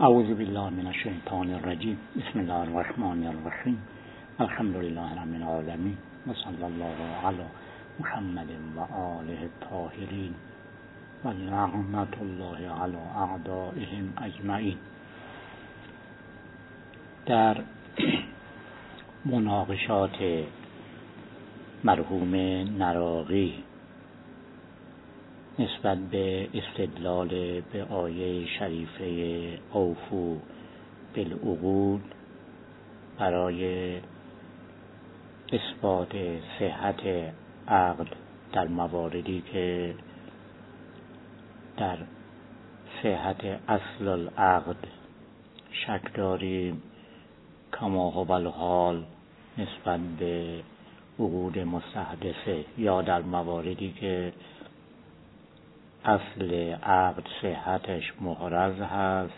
اعوذ بالله من الشیطان الرجیم. بسم الله الرحمن الرحیم. الحمد لله رب العالمین و صلی الله علی محمد و آله الطاهرین و لعنت الله علی اعدائهم اجمعین. در مناقشات مرحوم نراقی نسبت به استدلال به آیه شریفه اوفوا بالعقود برای اثبات صحت عقد در مواردی که در صحت اصل العقد شک داریم، کما هو الحال نسبت به عقود مستحدثه، یا در مواردی که اصل عقد صحتش محرز هست،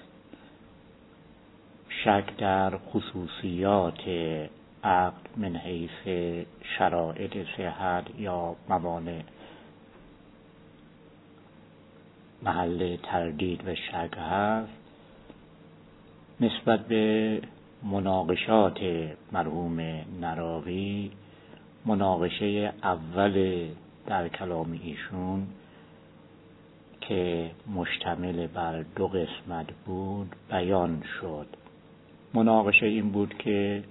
شک در خصوصیات عقد من حیث شرایط صحت یا موانع محل تردید و شک هست. نسبت به مناقشات مرحوم نراقی، مناقشه اول در کلام ایشون که مشتمل بر دو قسمت بود بیان شد. مناقشه این بود که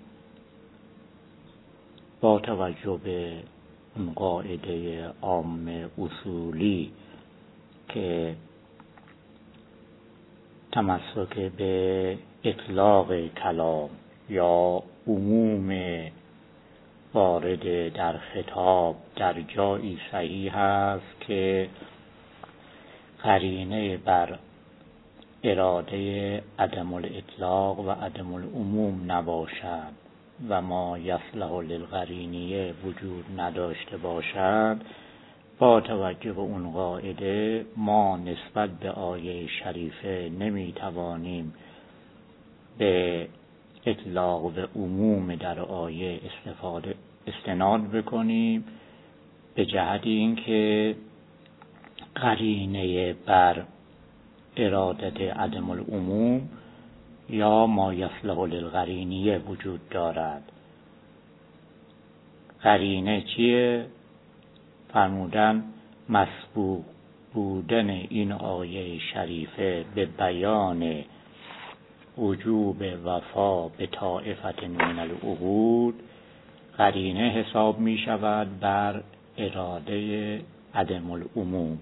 با توجه به اون قاعده عام اصولی که تمسک به اطلاق کلام یا عموم وارد در خطاب در جایی صحیح است که قرینه بر اراده عدم الاطلاق و عدم العموم نباشد و ما یصلح للقرینیه وجود نداشته باشد، با توجه به اون قاعده ما نسبت به آیه شریفه نمیتوانیم به اطلاق و عموم در آیه استناد بکنیم، به جهت اینکه قرینه بر ارادت عدم العموم یا ما یصلح للقرینیه وجود دارد. قرینه چیه؟ فرمودن مسبوق بودن این آیه شریفه به بیان وجوب وفا به طائفة من العقود قرینه حساب می شود بر اراده عدم العموم.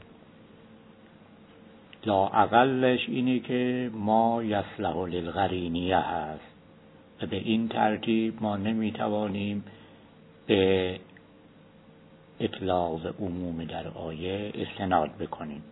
لا اقلش اینه که ما یصلح للقرینیه هست و به این ترتیب ما نمیتوانیم به اطلاق و عموم در آیه استناد بکنیم.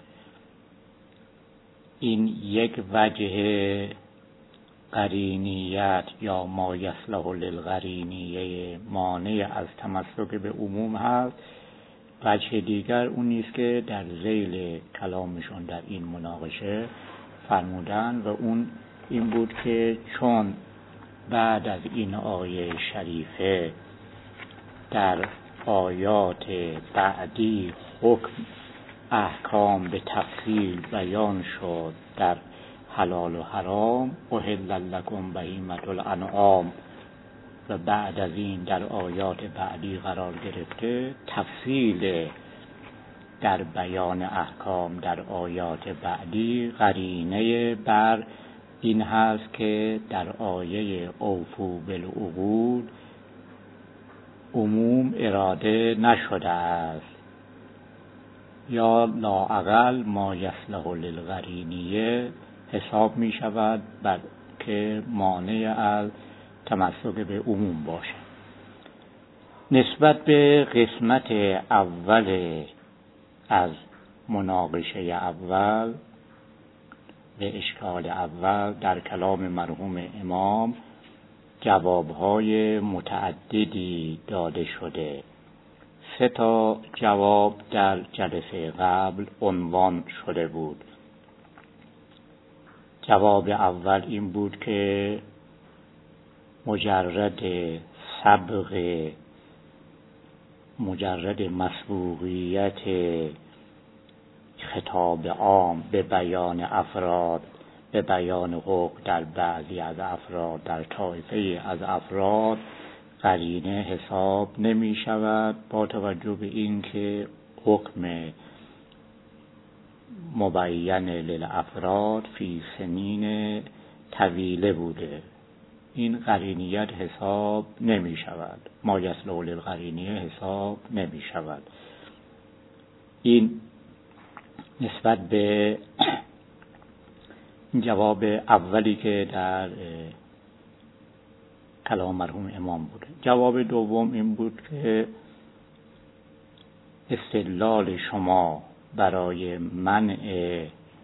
این یک وجه قرینیت یا ما یصلح للقرینیه مانع از تمسک به عموم هست. وجه دیگر اون نیست که در ذیل کلامشون در این مناقشه فرمودن و اون این بود که چون بعد از این آیه شریفه در آیات بعدی حکم احکام به تفصیل بیان شد در حلال و حرام، احل لکم بهیمة الانعام، و بعد از این در آیات بعدی قرار گرفته، تفصیل در بیان احکام در آیات بعدی قرینه بر این هست که در آیه اوفوا بالعقود عموم اراده نشده است، یا لااقل ما یصلح للقرینیه حساب می شود بر که مانع از تمسک به عموم باشه. نسبت به قسمت اول از مناقشه اول، به اشکال اول در کلام مرحوم امام جوابهای متعددی داده شده. 3 جواب در جلسه قبل عنوان شده بود. جواب اول این بود که مجرد مسبوقیت خطاب عام به بیان افراد به بیان حکم در بعضی از افراد، در طایفه از افراد قرینه حساب نمی شود، با توجه به اینکه حکم مبین للافراد فی سنین طویله بوده. این قرینیت حساب نمی شود، ما یصلح للقرینیه حساب نمی شود. این نسبت به جواب اولی که در کلام مرحوم امام بوده. جواب دوم این بود که استدلال شما برای منع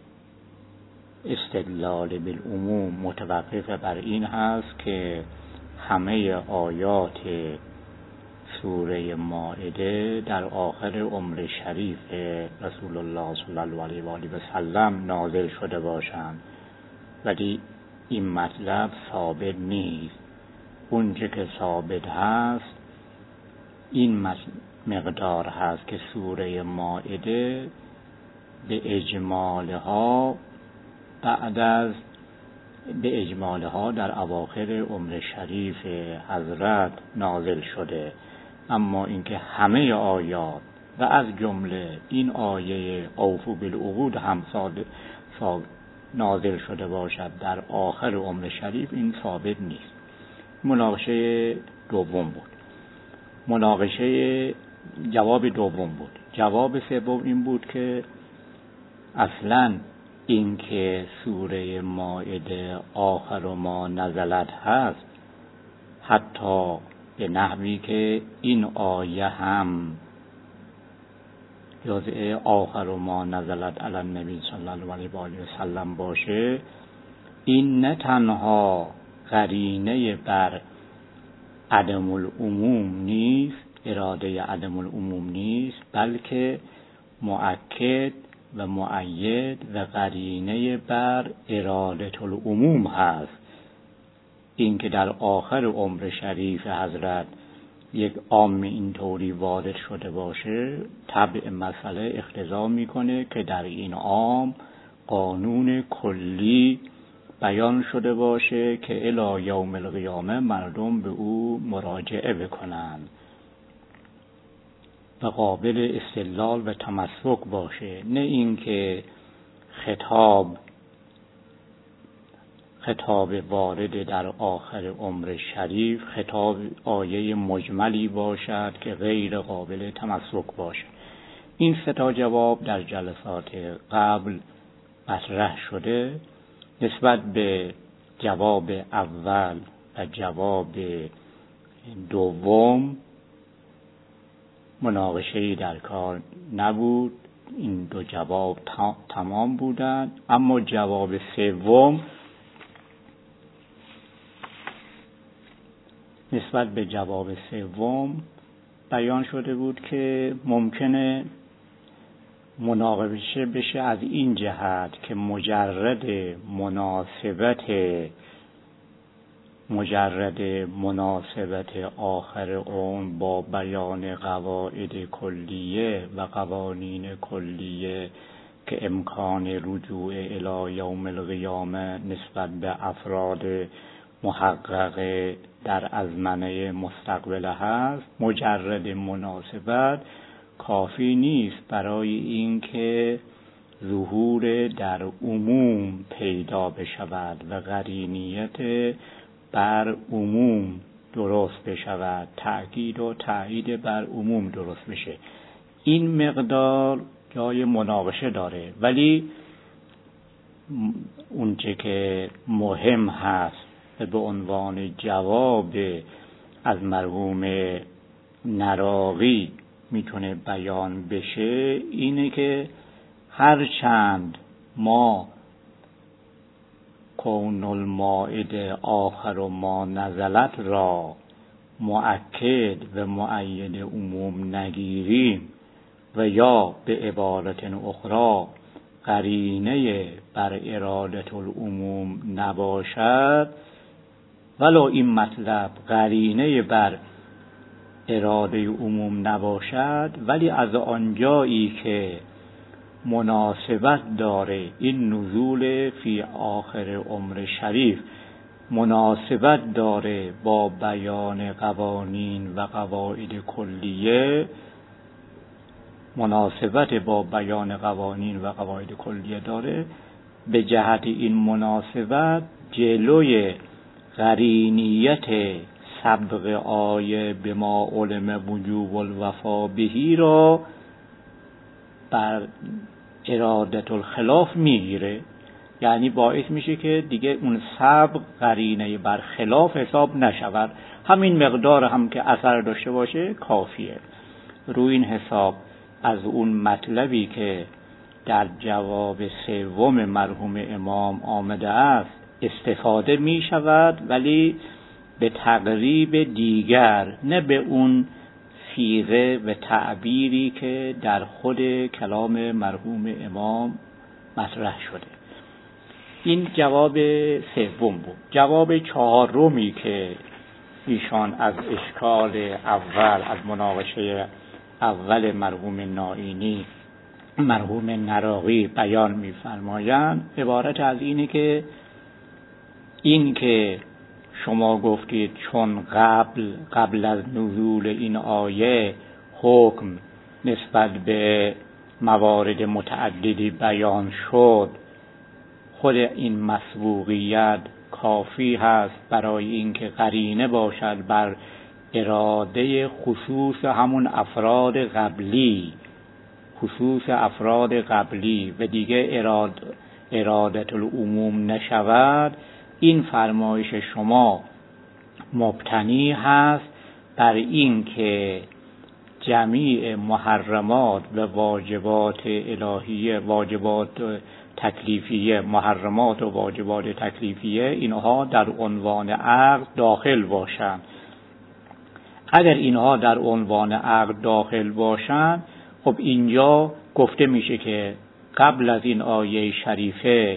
استدلال بالعموم متوقف بر این هست که همه آیات سوره مائده در آخر عمر شریف رسول الله صلی الله علیه و آله و سلم نازل شده باشند، ولی این مطلب ثابت نیست. اونچه که ثابت هست این مقدار هست که سوره مائده به اجمالها در اواخر عمر شریف حضرت نازل شده، اما اینکه همه آیات و از جمله این آیه اوفوا بالعقود هم نازل شده باشد در آخر عمر شریف، این ثابت نیست. مناقشه دوم بود. جواب دوم بود. جواب سوم این بود که اصلاً اینکه سوره مائده آخر ما نزلت هست، حتی به نحوی که این آیه هم جزء آخر ما نزلت علی النبی صلی الله علیه و آله و سلم باشه، این نه تنها قرینه بر عدم العموم نیست، اراده عدم العموم نیست، بلکه مؤکد و مؤید و قرینه بر اراده العموم هست. این که در آخر عمر شریف حضرت یک عام اینطوری وارد شده باشه، طبع مسئله اقتضا میکنه که در این عام قانون کلی بیان شده باشه که الی یوم القیامه مردم به او مراجعه بکنند و قابل استدلال و تمسک باشه، نه اینکه خطاب وارد در آخر عمر شریف خطاب آیه مجملی باشد که غیر قابل تمسک باشد. این سه تا جواب در جلسات قبل مطرح شده. نسبت به جواب اول و جواب دوم مناقشه‌ای در کار نبود، این دو جواب تمام بودند. اما جواب سوم، نسبت به جواب سوم بیان شده بود که ممکنه مناقشه بشه از این جهت که مجرد مناسبت آخر عمر با بیان قواعد کلیه و قوانین کلیه که امکان رجوع الی یوم القیامه نسبت به افراد محقق در ازمنه مستقبل هست، مجرد مناسبت کافی نیست برای اینکه ظهور در عموم پیدا بشود و قرینیت بر عموم درست بشود، تأکید و تأیید بر عموم درست بشه. این مقدار جای مناقشه داره، ولی اونچه که مهم هست و به عنوان جواب از مرحوم نراقی میتونه بیان بشه اینه که هرچند ما کون المائده آخر ما نزلت را مؤکد و مؤید عموم نگیریم و یا به عبارت اخرى قرینه بر اراده العموم نباشد، ولو این مطلب قرینه بر اراده عموم نباشد، ولی از آنجایی که مناسبت داره. این نزول فی آخر عمر شریف مناسبت داره با بیان قوانین و قواعد کلیه، مناسبت با بیان قوانین و قواعد کلیه داره. به جهت این مناسبت جلوی قرینیت سبق آیه به ما علم وجوب الوفا بهی را بر ارادت الخلاف میگیره، یعنی باعث میشه که دیگه اون سبق قرینه بر خلاف حساب نشود، همین مقدار هم که اثر داشته باشه کافیه. روی این حساب از اون مطلبی که در جواب سوم مرحوم امام آمده است استفاده می شود، ولی به تقریب دیگر، نه به اون صیغه و تعبیری که در خود کلام مرحوم امام مطرح شده. این جواب سوم بود. جواب چهارمی که ایشان از اشکال اول، از مناقشه اول مرحوم نائینی مرحوم نراقی بیان می‌فرمایند عبارت از اینه که این که شما گفتید چون قبل از نزول این آیه حکم نسبت به موارد متعددی بیان شد، خود این مسبوقیت کافی هست برای اینکه قرینه باشد بر اراده خصوص همون افراد قبلی، خصوص افراد قبلی و دیگه ارادت العموم نشود. این فرمایش شما مبتنی هست بر این که جمیع محرمات و واجبات الهیه، واجبات تکلیفیه، محرمات و واجبات تکلیفیه، اینها در عنوان عقد داخل باشند. اگر اینها در عنوان عقد داخل باشند، خب اینجا گفته میشه که قبل از این آیه شریفه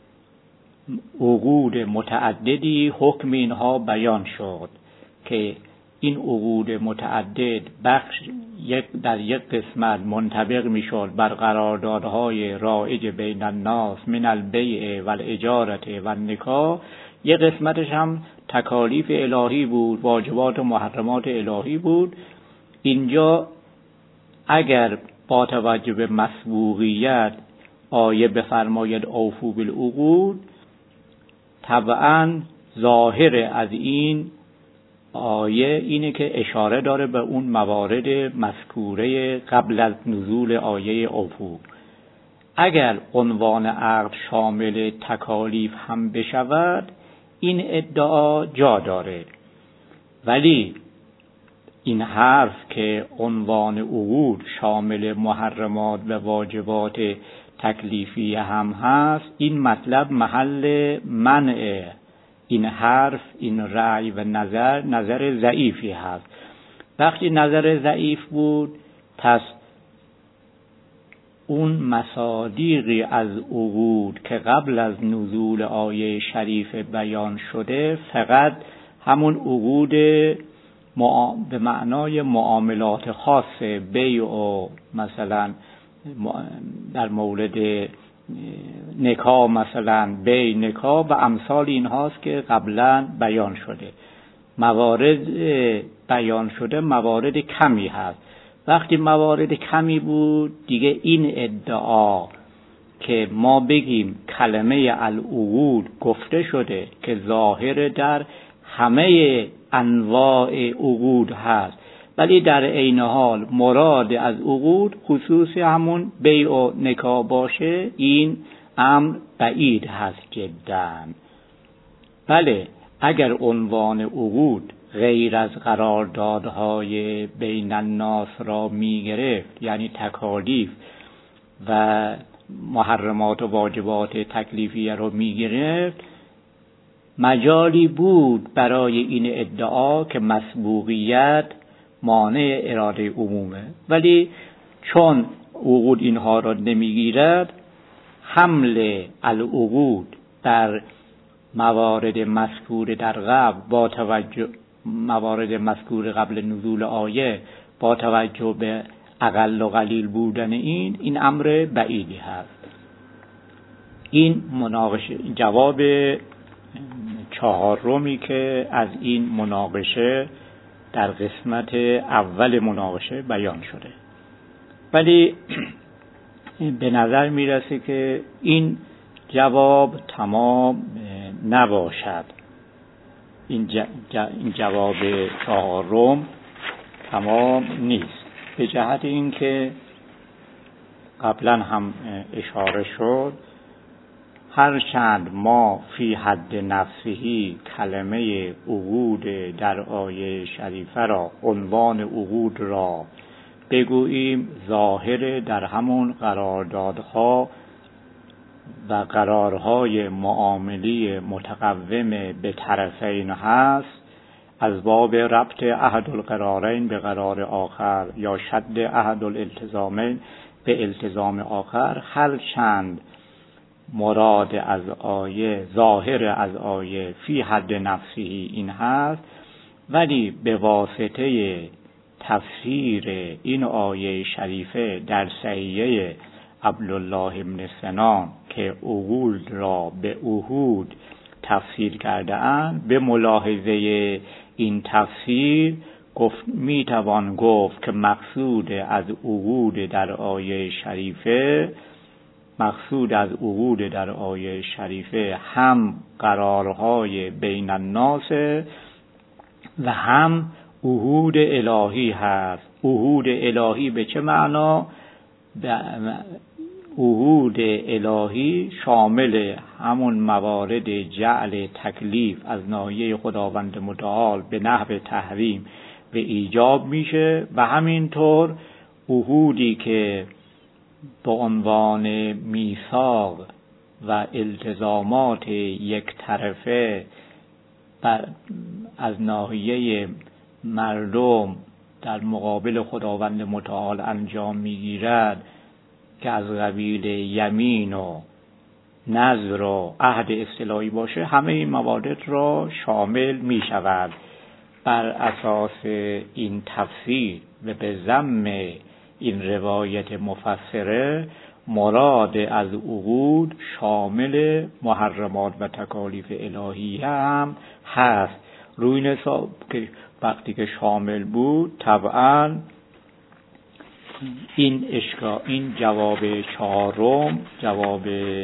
عقود متعددی حکم اینها بیان شد که این عقود متعدد بخش در یک قسمت منطبق میشد بر قراردادهای رایج بین الناس من البیع و الاجارت و النکاح، یک قسمتش هم تکالیف الهی بود، واجبات و محرمات الهی بود. اینجا اگر با توجه به مسبوقیت آیه بفرماید اوفوا بالعقود، طبعا ظاهر از این آیه اینه که اشاره داره به اون موارد مذکوره قبل از نزول آیه اوفوا. اگر عنوان عقد شامل تکالیف هم بشود این ادعا جا داره، ولی این حرف که عنوان عقود شامل محرمات و واجبات تکلیفی هم هست، این مطلب محل منع این حرف، این رأی و نظر ضعیفی هست. وقتی نظر ضعیف بود، پس اون مصادیقی از عقود که قبل از نزول آیه شریف بیان شده فقط همون عقود به معنای معاملات خاص بیع و مثلا در مورد نکاح، مثلا بیع، نکاح و امثال این هاست که قبلا بیان شده. موارد بیان شده موارد کمی هست. وقتی موارد کمی بود دیگه این ادعا که ما بگیم کلمه العقود گفته شده که ظاهر در همه انواع عقود هست، ولی در عین حال مراد از عقود خصوص همون بیع و نکاح باشه، این امر بعید هست جدا. بله، اگر عنوان عقود غیر از قراردادهای بین الناس را می گرفت، یعنی تکالیف و محرمات و واجبات تکلیفیه را می گرفت، مجالی بود برای این ادعا که مسبوقیت مانع اراده عمومه، ولی چون عقود اینها را نمیگیرد، حمل العقود در موارد مذکور در قبل با توجه موارد مذکور قبل نزول آیه با توجه به اقل و قلیل بودن این امر بعیدی هست. این مناقشه جواب چهارمی که از این مناقشه در قسمت اول مناقشه بیان شده. ولی به نظر میرسه که این جواب تمام نباشد. این جواب چهارم تمام نیست، به جهت اینکه قبلا هم اشاره شد هرچند ما فی حد نفسهی کلمه عقود در آیه شریفه را، عنوان عقود را بگوییم، ظاهر در همون قراردادها و قرارهای معاملی متقوم به طرفین هست، از باب ربط احد القرارین به قرار آخر یا شد احد الالتزامین به التزام آخر، هرچند مراد از آیه، ظاهر از آیه فی حد نفسهی این هست، ولی به واسطه تفسیر این آیه شریفه در صحیحه عبدالله بن سنان که عقود را به عهود تفسیر کرده اند، به ملاحظه این تفسیر میتوان گفت که مقصود از عقود در آیه شریفه هم قرارهای بین الناس و هم عهود الهی هست. عهود الهی به چه معنا؟ عهود الهی شامل همون موارد جعل تکلیف از ناحیه خداوند متعال به نحو تحریم و ایجاب میشه، و همینطور عهودی که به عنوان میثاق و التزامات یک طرفه از ناحیه مردم در مقابل خداوند متعال انجام میگیرد که از قبیل یمین و نذر و عهد اصطلاحی باشه، همه این موارد را شامل می شود. بر اساس این تفسیر و به ضم این روایت مفسره، مراد از عقود شامل محرمات و تکالیف الهی هم هست. روی این حساب که وقتی که شامل بود، طبعا این جواب چهارم جواب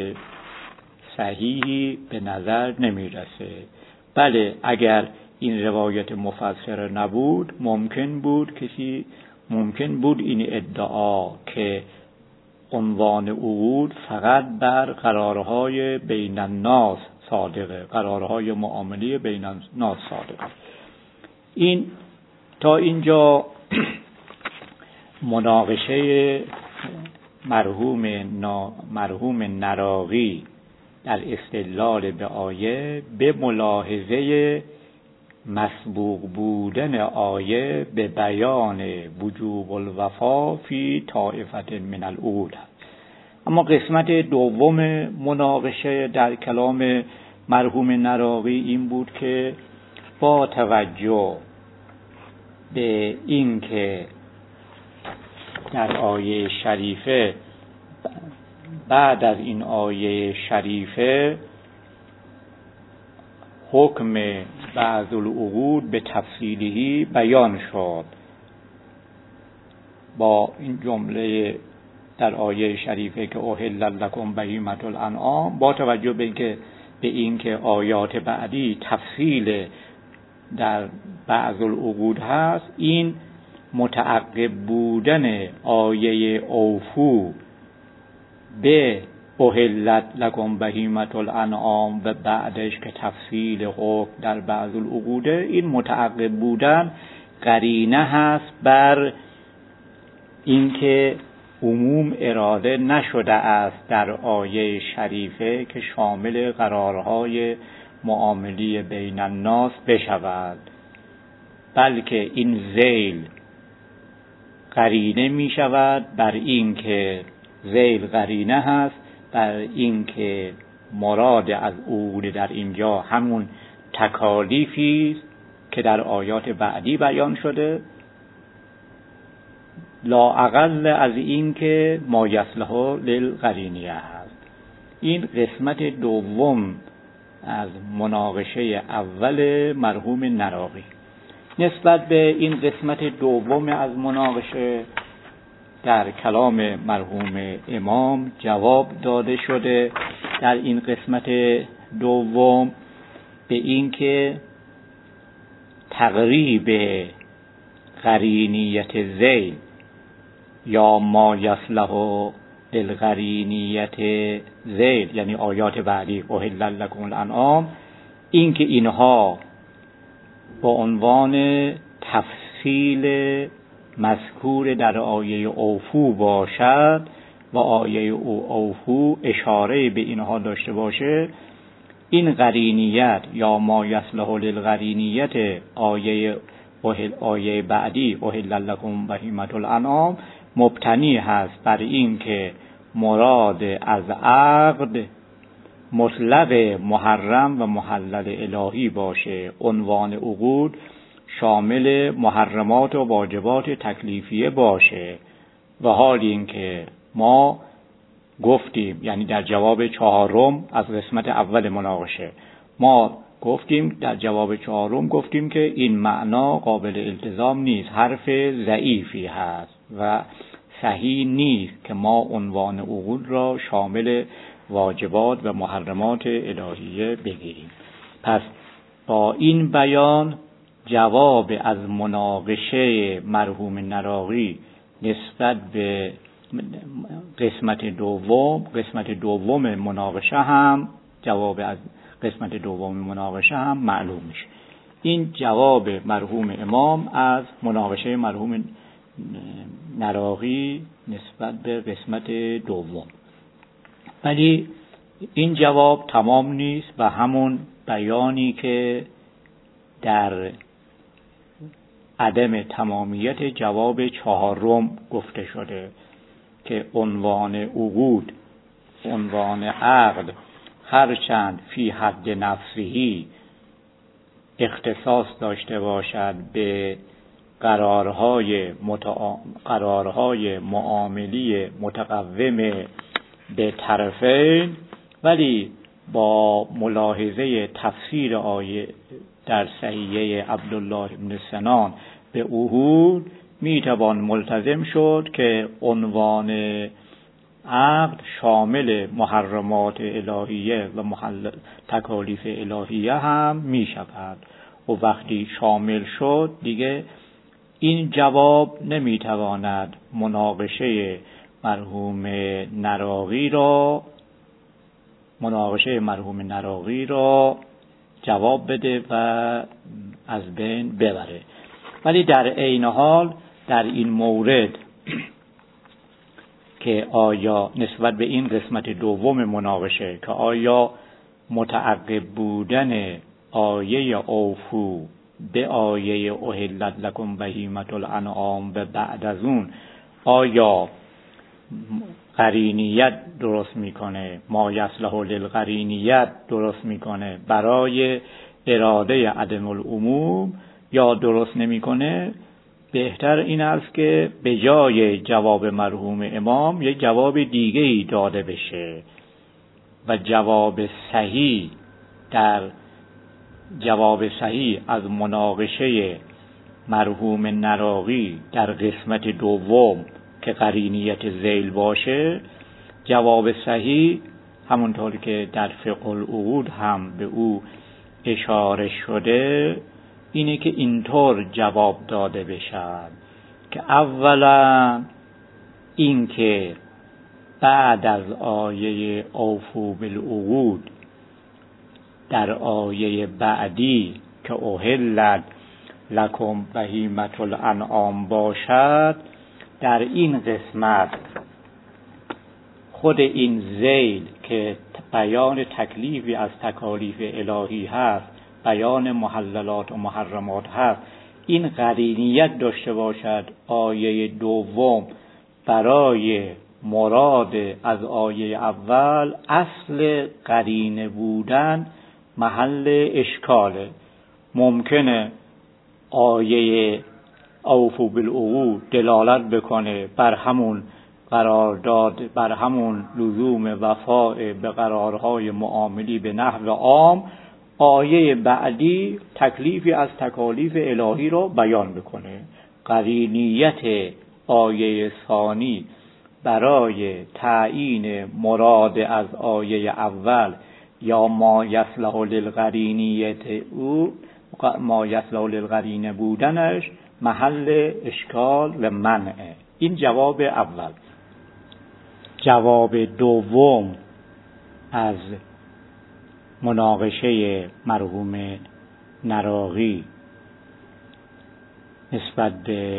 صحیحی به نظر نمیرسه. بله، اگر این روایت مفسره نبود، ممکن بود این ادعا که عنوان عقود فقط بر قرارهای بین الناس صادقه، قرارهای معاملی بین الناس صادقه. این تا اینجا مناقشه مرحوم نراقی در استدلال به آیه به ملاحظه مسبوق بودن آیه به بیان وجوب الوفا فی طائفة من العقود. اما قسمت دوم مناقشه در کلام مرحوم نراقی این بود که با توجه به این که در آیه شریفه، بعد از این آیه شریفه، حکم بعض العقود به تفصیلی بیان شد، با این جمله در آیه شریفه که احل لکم بهیمة الانعام، با توجه به اینکه آیات بعدی تفصیل در بعض العقود هست، این متعقب بودن آیه اوفو به احلت لکم بهیمة الانعام و بعدش که تفصیل حکم در بعض العقوده، این متعقب بودن قرینه هست بر اینکه عموم اراده نشده است در آیه شریفه که شامل قرارهای معاملی بین الناس بشود، بلکه این ذیل قرینه می شود بر این که ذیل قرینه هست بر این که مراد از عقود در اینجا همون تکالیفی است که در آیات بعدی بیان شده، لا اقل از این که ما یصلح للقرینیه هست. این قسمت دوم از مناقشه اول مرحوم نراقی. نسبت به این قسمت دوم از مناقشه در کلام مرحوم امام جواب داده شده در این قسمت دوم به این که تقریب قرینیت ذیل یا ما یصلح للقرینیت ذیل، یعنی آیات بعدی احل لکم الانعام، این که اینها با عنوان تفصیل مذکور در آیه اوفو باشد و آیه اوفو اشاره به اینها داشته باشه، این قرینیت یا ما یصلح للقرینیت آیه بعدی احل لکم بهیمة الانعام مبتنی هست بر این که مراد از عقد مطلق محرم و محلل الهی باشه، عنوان عقود شامل محرمات و واجبات تکلیفیه باشه. و حال این که ما گفتیم، یعنی در جواب چهارم از قسمت اول مناقشه ما گفتیم، در جواب چهارم گفتیم که این معنا قابل التزام نیست، حرف ضعیفی هست و صحیح نیست که ما عنوان عقود را شامل واجبات و محرمات الهیه بگیریم. پس با این بیان جواب از مناقشه مرحوم نراقی نسبت به قسمت دوم مناقشه هم، جواب از قسمت دوم مناقشه هم معلوم میشه. این جواب مرحوم امام از مناقشه مرحوم نراقی نسبت به قسمت دوم. ولی این جواب تمام نیست و همون بیانی که در عدم تمامیت جواب چهارم گفته شده که عنوان عقود، عنوان عقد، هرچند فی حد نفسهی اختصاص داشته باشد به قرارهای معاملی متقوم به طرفین، ولی با ملاحظه تفسیر آیه در صحیحه عبدالله بن سنان به عهود میتوان ملتزم شد که عنوان عقد شامل محرمات الهیه و تکالیف الهیه هم می شود و وقتی شامل شد دیگه این جواب نمیتواند مناقشه مرحوم نراقی را جواب بده و از بین ببره. ولی در عین حال در این مورد که آیا نسبت به این قسمت دوم مناقشه که آیا متعقب بودن آیه اوفو به آیه احلت لکم بهیمة الانعام و بعد از اون آیا قرینیت درست میکنه، ما یصلح للقرینیت درست میکنه برای اراده عدم العموم یا درست نمیکنه، بهتر این است که به جای جواب مرحوم امام یک جواب دیگه‌ای داده بشه و جواب صحیح از مناقشه مرحوم نراقی در قسمت دوم که قرینیت ذیل باشه، جواب صحیح همونطور که در فقه العقود هم به او اشاره شده اینه که اینطور جواب داده بشد که اولا این که بعد از آیه اوفو بالعقود در آیه بعدی که احلت لکم بهیمة الانعام باشد، در این قسمت خود این ذیل که بیان تکلیفی از تکالیف الهی هست، بیان محللات و محرمات هست، این قرینیت داشته باشد آیه دوم برای مراد از آیه اول، اصل قرینه بودن محل اشکاله. ممکنه آیه اوفوا بالعقود دلالت بکنه بر همون قرارداد، بر همون لزوم وفاء به قرارهای معاملی به نحو عام، آیه بعدی تکلیفی از تکالیف الهی را بیان بکنه. قرینیت آیه ثانی برای تعیین مراد از آیه اول یا ما یصلح للقرینیت او، ما یصلح للقرینه بودنش محل اشکال و منعه. این جواب اول. جواب دوم از مناقشه مرحوم نراقی نسبت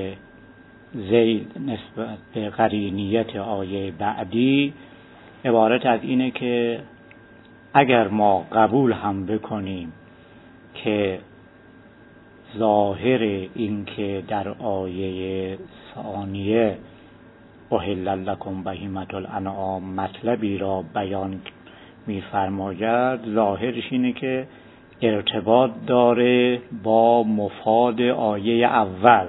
به قرینیت آیه بعدی عبارت از اینه که اگر ما قبول هم بکنیم که ظاهر این که در آیه ثانیه احل لکم بهیمة الانعام مطلبی را بیان می‌فرماید، ظاهرش اینه که ارتباط داره با مفاد آیه اول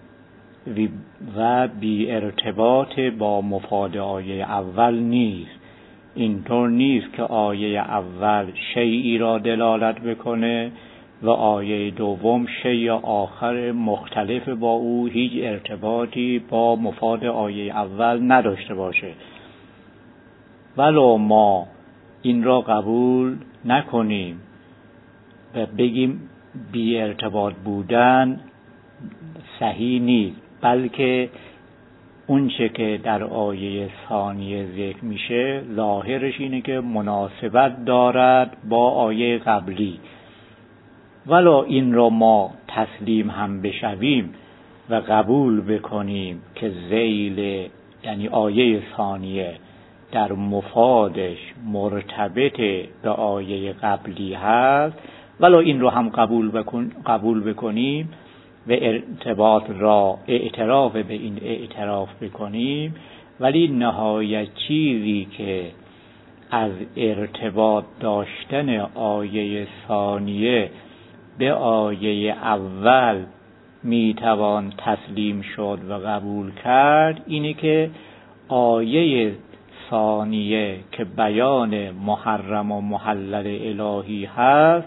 و بی ارتباط با مفاد آیه اول نیست. اینطور نیست که آیه اول شیئی را دلالت بکنه و آیه دوم شیء آخر مختلف با او هیچ ارتباطی با مفاد آیه اول نداشته باشه. ولو ما این را قبول نکنیم و بگیم بی ارتباط بودن صحیح نیست، بلکه اون چه که در آیه ثانیه ذکر میشه ظاهرش اینه که مناسبت دارد با آیه قبلی. ولو این را ما تسلیم هم بشویم و قبول بکنیم که ذیل یعنی آیه ثانیه در مفادش مرتبط به آیه قبلی هست، ولو این رو هم قبول بکنیم و ارتباط را اعتراف به این اعتراف بکنیم، ولی نهایت چیزی که از ارتباط داشتن آیه ثانیه به آیه اول میتوان تسلیم شد و قبول کرد اینه که آیه ثانیه که بیان محرم و محلل الهی هست،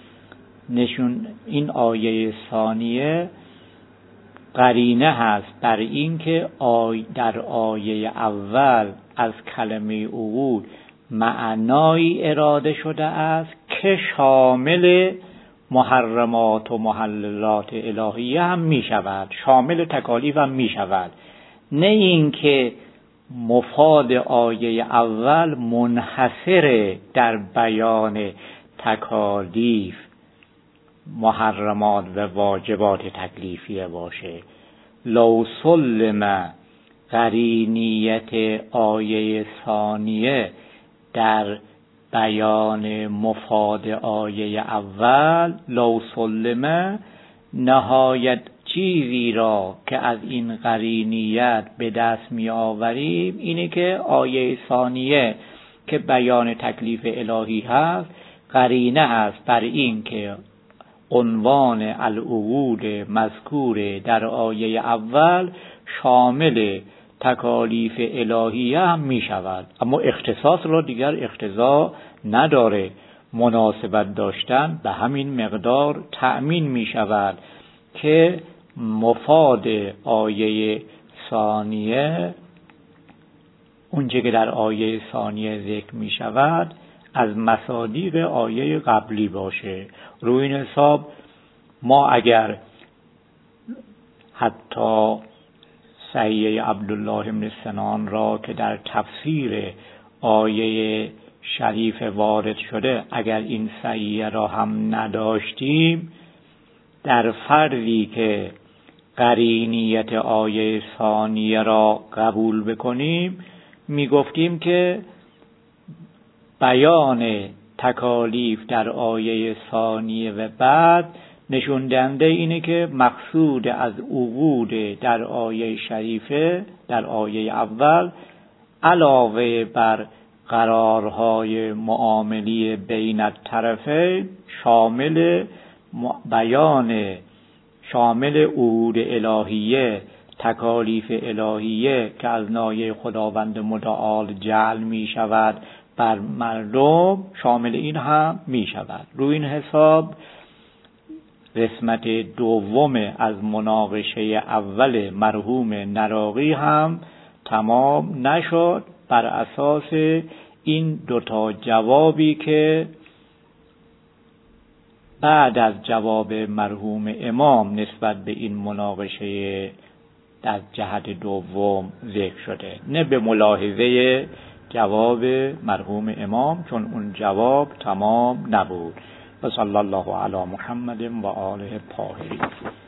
این آیه ثانیه قرینه هست بر این که در آیه اول از کلمه عقود معنایی اراده شده است که شامل محرمات و محللات الهیه هم می شود، شامل تکالیف هم می شود، نه این که مفاد آیه اول منحصر در بیان تکالیف، محرمات و واجبات تکلیفیه باشه. لو سلم قرینیت آیه ثانیه در بیان مفاد آیه اول، لو سلم نهایت چیزی را که از این قرینیت به دست می آوریم اینه که آیه ثانیه که بیان تکلیف الهی هست قرینه هست بر این که عنوان العقود مذکور در آیه اول شامل تکالیف الهیه هم می شود، اما اختصاص را دیگر اقتضا نداره. مناسبت داشتن به همین مقدار تأمین می شود که مفاد آیه ثانیه اونچه که در آیه ثانیه ذکر می شود از مصادیق آیه قبلی باشه. روی این حساب ما اگر حتی صحیح عبدالله بن سنان را که در تفسیر آیه شریف وارد شده، اگر این صحیح را هم نداشتیم، در فرضی که قرینیت آیه ثانیه را قبول بکنیم می گفتیم که بیان تکالیف در آیه ثانیه و بعد نشون دهنده اینه که مقصود از عقود در آیه شریفه در آیه اول علاوه بر قرارهای معاملی بین الطرفین شامل بیان شامل عهود الهیه، تکالیف الهیه که از نایه خداوند متعال جعل می شود بر مردم، شامل این هم می شود. روی این حساب قسمت دوم از مناقشه اول مرحوم نراقی هم تمام نشد، بر اساس این دوتا جوابی که بعد از جواب مرحوم امام نسبت به این مناقشه در جهت دوم ذکر شده، نه به ملاحظه جواب مرحوم امام، چون اون جواب تمام نبود. و صلی الله علی محمد و آله الطاهرین.